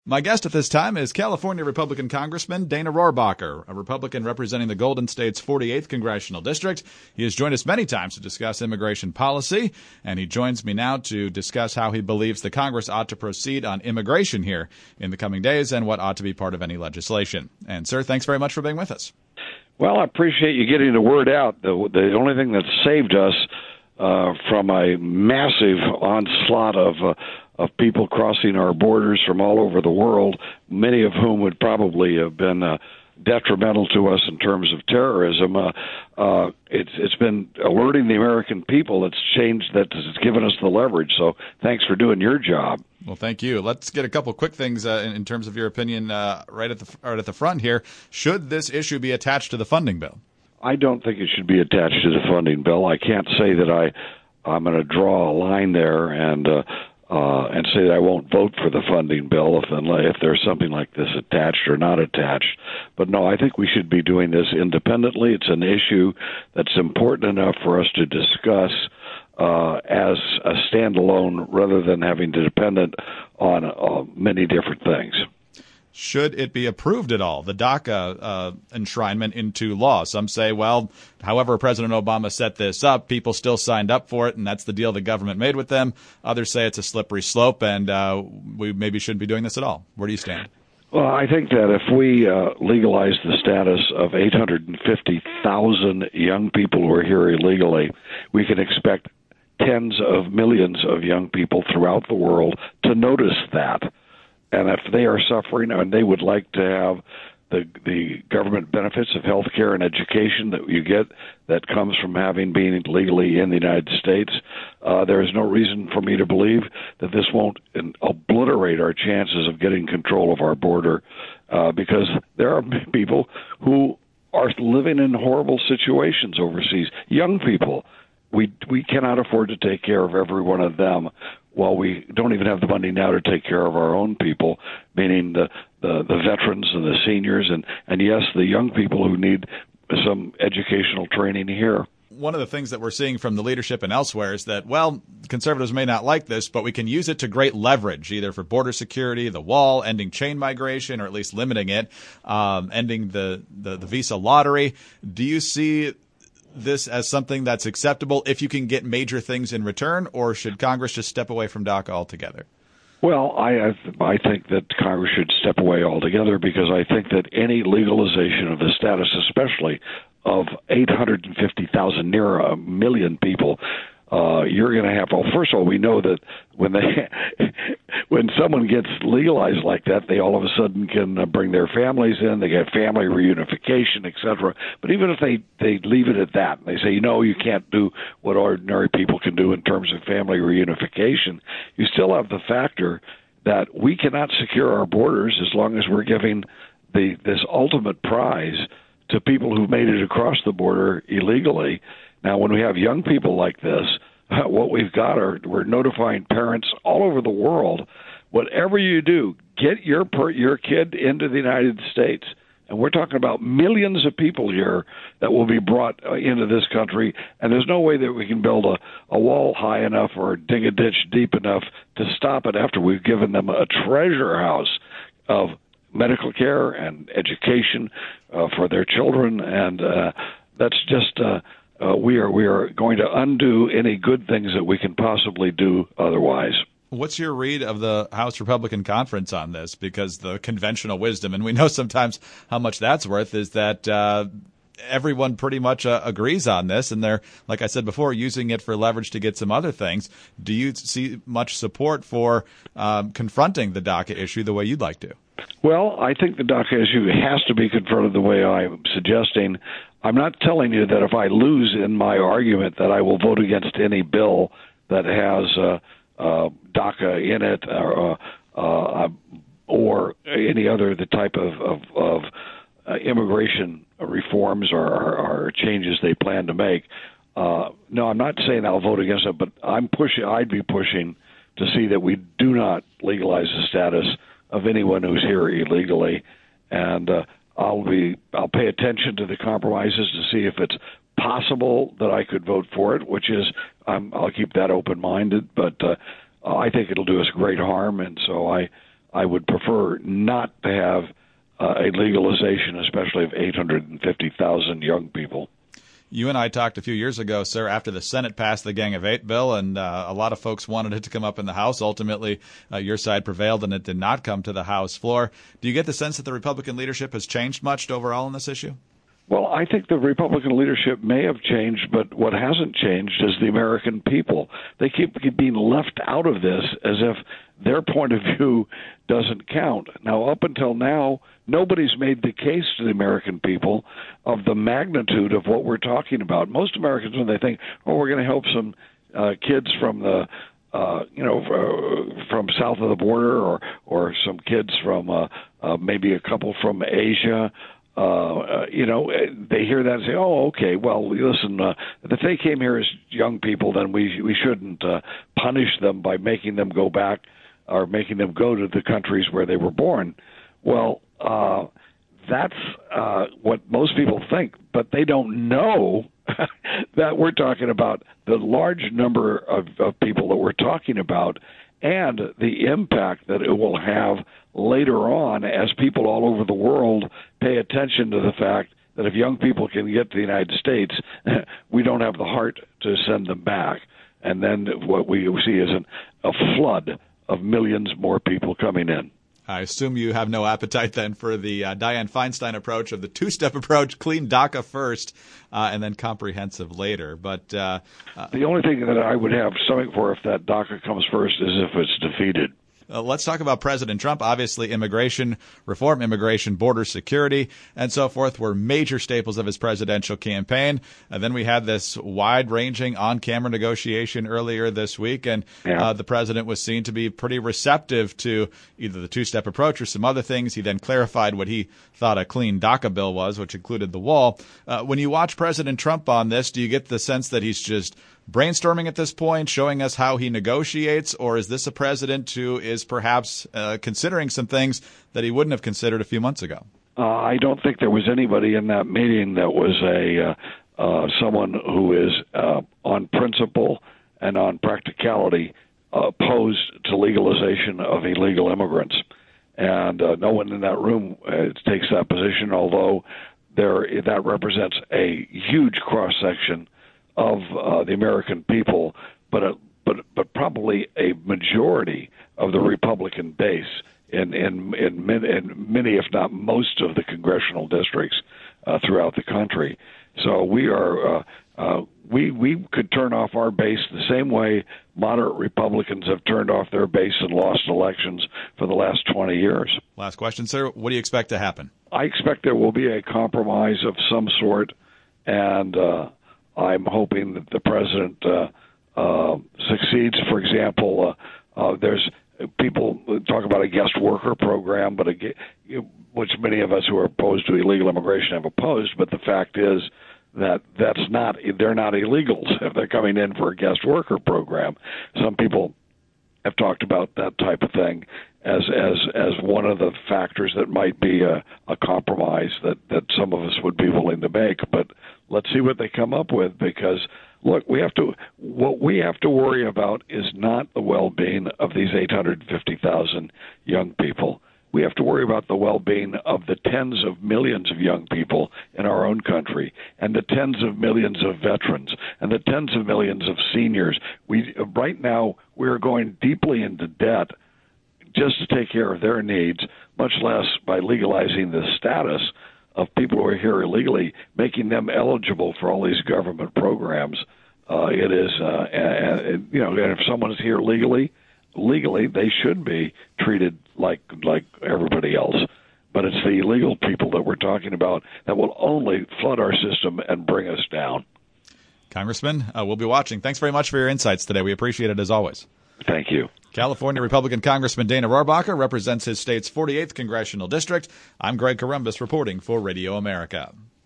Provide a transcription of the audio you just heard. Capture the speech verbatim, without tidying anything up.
My guest at this time is California Republican Congressman Dana Rohrabacher, a Republican representing the Golden State's forty-eighth Congressional District. He has joined us many times to discuss immigration policy, and he joins me now to discuss how he believes the Congress ought to proceed on immigration here in the coming days and what ought to be part of any legislation. And, sir, thanks very much for being with us. Well, I appreciate you getting the word out. The, the only thing that saved us uh, from a massive onslaught of uh, of people crossing our borders from all over the world, many of whom would probably have been uh, detrimental to us in terms of terrorism. Uh, uh, it's it's been alerting the American people that's changed, that has given us the leverage. So thanks for doing your job. Well, thank you. Let's get a couple quick things uh, in, in terms of your opinion uh, right at the right at the front here. Should this issue be attached to the funding bill? I don't think it should be attached to the funding bill. I can't say that I I'm going to draw a line there and. Uh, Uh, and say that I won't vote for the funding bill if if there's something like this attached or not attached. But no, I think we should be doing this independently. It's an issue that's important enough for us to discuss uh, as a standalone rather than having to depend on uh, many different things. Should it be approved at all, the DACA uh, enshrinement into law? Some say, well, however President Obama set this up, people still signed up for it, and that's the deal the government made with them. Others say it's a slippery slope, and uh, we maybe shouldn't be doing this at all. Where do you stand? Well, I think that if we uh, legalize the status of eight hundred fifty thousand young people who are here illegally, we can expect tens of millions of young people throughout the world to notice that. And if they are suffering and they would like to have the the government benefits of health care and education that you get that comes from having been legally in the United States, uh, there is no reason for me to believe that this won't obliterate our chances of getting control of our border uh, because there are people who are living in horrible situations overseas, young people. We we cannot afford to take care of every one of them while we don't even have the money now to take care of our own people, meaning the, the, the veterans and the seniors and, and, yes, the young people who need some educational training here. One of the things that we're seeing from the leadership and elsewhere is that, well, conservatives may not like this, but we can use it to great leverage, either for border security, the wall, ending chain migration, or at least limiting it, um, ending the, the, the visa lottery. Do you see this as something that's acceptable if you can get major things in return, or should Congress just step away from DACA altogether? Well, I I think that Congress should step away altogether because I think that any legalization of the status, especially of eight hundred fifty thousand, near a million people, uh, you're going to have, well, first of all, we know that when they when someone gets legalized like that, they all of a sudden can uh, bring their families in, they get family reunification, et cetera. But even if they, they leave it at that, they say, you know, you can't do what ordinary people can do in terms of family reunification, you still have the factor that we cannot secure our borders as long as we're giving the this ultimate prize to people who made it across the border illegally. Now, when we have young people like this, what we've got are we're notifying parents all over the world, whatever you do, get your per, your kid into the United States. And we're talking about millions of people here that will be brought into this country, and there's no way that we can build a, a wall high enough or dig a ditch deep enough to stop it after we've given them a treasure house of medical care and education uh, for their children. And uh, that's just... Uh, Uh, we are we are going to undo any good things that we can possibly do otherwise. What's your read of the House Republican Conference on this? Because the conventional wisdom, and we know sometimes how much that's worth, is that uh, everyone pretty much uh, agrees on this, and they're, like I said before, using it for leverage to get some other things. Do you see much support for um, confronting the DACA issue the way you'd like to? Well, I think the DACA issue has to be confronted the way I'm suggesting. I'm not telling you that if I lose in my argument that I will vote against any bill that has uh, uh, DACA in it or, uh, uh, or any other the type of, of, of uh, immigration reforms or, or, or changes they plan to make. Uh, no, I'm not saying I'll vote against it, but I'm pushing. I'd be pushing to see that we do not legalize the status of anyone who's here illegally, and uh, I'll be I'll pay attention to the compromises to see if it's possible that I could vote for it, which is um, I'll keep that open-minded, but uh, I think it'll do us great harm, and so I I would prefer not to have uh, a legalization, especially of eight hundred fifty thousand young people. You and I talked a few years ago, sir, after the Senate passed the Gang of Eight bill, and uh, a lot of folks wanted it to come up in the House. Ultimately, uh, your side prevailed, and it did not come to the House floor. Do you get the sense that the Republican leadership has changed much overall on this issue? Well, I think the Republican leadership may have changed, but what hasn't changed is the American people. They keep being left out of this as if their point of view doesn't count. Now, up until now, nobody's made the case to the American people of the magnitude of what we're talking about. Most Americans, when they think, oh, we're going to help some uh, kids from the Uh, you know, uh, from south of the border, or or some kids from uh, uh, maybe a couple from Asia. Uh, uh, you know, they hear that and say, "Oh, okay. Well, listen, uh, if they came here as young people, then we we shouldn't uh, punish them by making them go back or making them go to the countries where they were born." Well, uh, that's uh, what most people think, but they don't know that we're talking about the large number of, of people that we're talking about and the impact that it will have later on as people all over the world pay attention to the fact that if young people can get to the United States, we don't have the heart to send them back. And then what we see is an, a flood of millions more people coming in. I assume you have no appetite then for the uh, Dianne Feinstein approach of the two-step approach, clean DACA first, uh, and then comprehensive later. But uh, uh, the only thing that I would have something for if that DACA comes first is if it's defeated. Uh, let's talk about President Trump. Obviously, immigration reform, immigration, border security, and so forth were major staples of his presidential campaign. And then we had this wide-ranging on-camera negotiation earlier this week, and yeah. uh, the president was seen to be pretty receptive to either the two-step approach or some other things. He then clarified what he thought a clean DACA bill was, which included the wall. Uh, when you watch President Trump on this, do you get the sense that he's just brainstorming at this point, showing us how he negotiates, or is this a president who is perhaps uh, considering some things that he wouldn't have considered a few months ago? Uh, I don't think there was anybody in that meeting that was a uh, uh, someone who is uh, on principle and on practicality uh, opposed to legalization of illegal immigrants. And uh, no one in that room uh, takes that position, although there that represents a huge cross-section of uh, the American people, but a, but but probably a majority of the Republican base in in in, min, in many, if not most, of the congressional districts uh, throughout the country. So we are uh, uh, we we could turn off our base the same way moderate Republicans have turned off their base and lost elections for the last twenty years. Last question, sir. What do you expect to happen? I expect there will be a compromise of some sort, and uh, I'm hoping that the president uh, uh, succeeds. For example, uh, uh, there's people talk about a guest worker program, but a, which many of us who are opposed to illegal immigration have opposed. But the fact is that that's not they're not illegals if they're coming in for a guest worker program. Some people have talked about that type of thing as as as one of the factors that might be a, a compromise that, that some of us would be willing to make. But let's see what they come up with, because look, we have to what we have to worry about is not the well-being of these eight hundred fifty thousand young people. We have to worry about the well-being of the tens of millions of young people in our own country, and the tens of millions of veterans, and the tens of millions of seniors. We right now we are going deeply into debt just to take care of their needs, much less by legalizing the status of people who are here illegally, making them eligible for all these government programs. Uh, it is, uh, and, you know, and if someone is here legally, legally they should be treated like like everybody else. But it's the illegal people that we're talking about that will only flood our system and bring us down. Congressman, uh, we'll be watching. Thanks very much for your insights today. We appreciate it as always. Thank you. California Republican Congressman Dana Rohrabacher represents his state's forty-eighth congressional district. I'm Greg Corombos reporting for Radio America.